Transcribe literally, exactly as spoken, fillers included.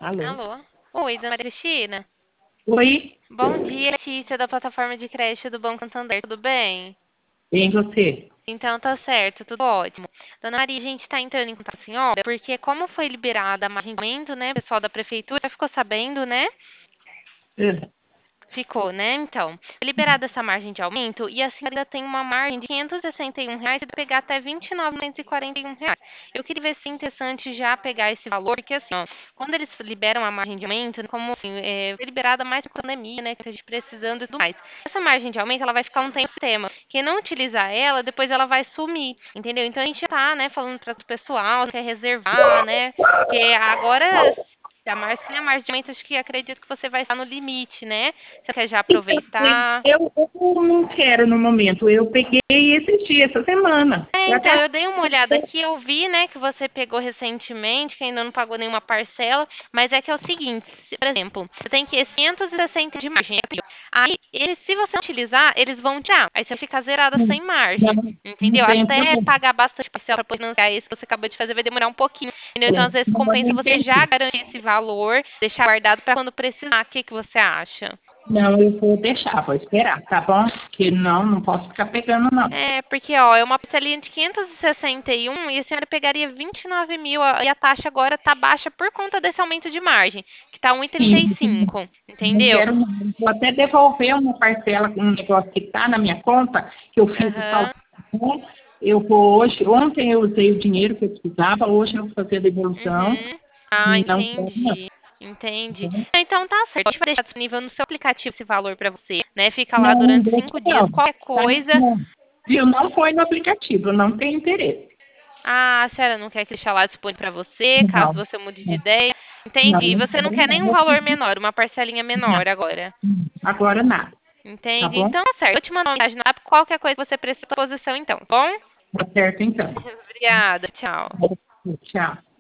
Alô? Alô? Oi, dona Maria Cristina. Oi, Bom dia, Letícia, da plataforma de crédito do Banco Santander. Tudo bem? bem você? Então tá certo, tudo ótimo. Dona Maria, a gente está entrando em contato com a senhora, porque como foi liberada a margem de aumento, né, o pessoal da prefeitura ficou sabendo, né? É. Ficou, né? Então, foi liberada essa margem de aumento e a senhora ainda tem uma margem de quinhentos e sessenta e um reais e pegar até vinte e nove mil novecentos e quarenta e um reais. Eu queria ver se é interessante já pegar esse valor, porque assim, ó, quando eles liberam a margem de aumento, como assim, é, foi liberada mais por pandemia, né, que a gente precisando e tudo mais. Essa margem de aumento, ela vai ficar um tempo no sistema. Quem não utilizar ela, depois ela vai sumir, entendeu? Então a gente tá, né, falando para o pessoal, quer reservar, né, porque agora a mar- sem a margem de aumento, acho que acredito que você vai estar no limite, né? Você quer já Então, aproveitar? eu, eu não quero no momento. Eu peguei esses dias, essa semana. É, Eu então, até eu dei uma olhada aqui, eu vi, né, que você pegou recentemente, que ainda não pagou nenhuma parcela, mas é que é o seguinte, se- por exemplo, você tem que quinhentos e sessenta de margem. Aí, eles, se você utilizar, eles vão tirar. Aí você fica zerada sem não, margem, não entendeu? tem Até problema. pagar bastante parcela para poder financiar esse que você acabou de fazer vai demorar um pouquinho. Entendeu? Então, às vezes, Não, eu compensa você já entendi. garantir esse valor, deixar guardado para quando precisar. O que, que você acha? Não, eu vou deixar, vou esperar, tá bom? Porque não, não posso ficar pegando, não. É, porque, ó, é uma parcelinha de quinhentos e sessenta e um e a senhora pegaria vinte e nove mil a- e a taxa agora tá baixa por conta desse aumento de margem, que tá um e trinta e Sim, cinco, não entendeu? quero, não. Vou até devolver uma parcela, um negócio que está na minha conta, que eu fiz o saldo. Aham, Eu vou hoje, ontem eu usei o dinheiro que eu precisava, hoje eu vou fazer a devolução. uhum. Ah, Não quero, não. entendi. Entendi. Então tá certo. A gente vai deixar disponível no seu aplicativo esse valor pra você, né? Fica lá Não, durante deixa cinco dias. não. Qualquer Tá? coisa. Não. Viu? Não foi no aplicativo, eu não tenho interesse. Ah, a senhora não quer que deixar lá disponível pra você, caso Não, você mude de não, ideia. não, Entendi. não Você não quero quer não. nenhum Não, valor menor, uma parcelinha não. menor agora. Agora nada, tá Entende? bom? Então, tá certo. Eu te mando uma mensagem no WhatsApp. Qualquer coisa que você precisa à disposição, então. Tá bom? Tá certo então. Obrigada. Tchau. Tchau.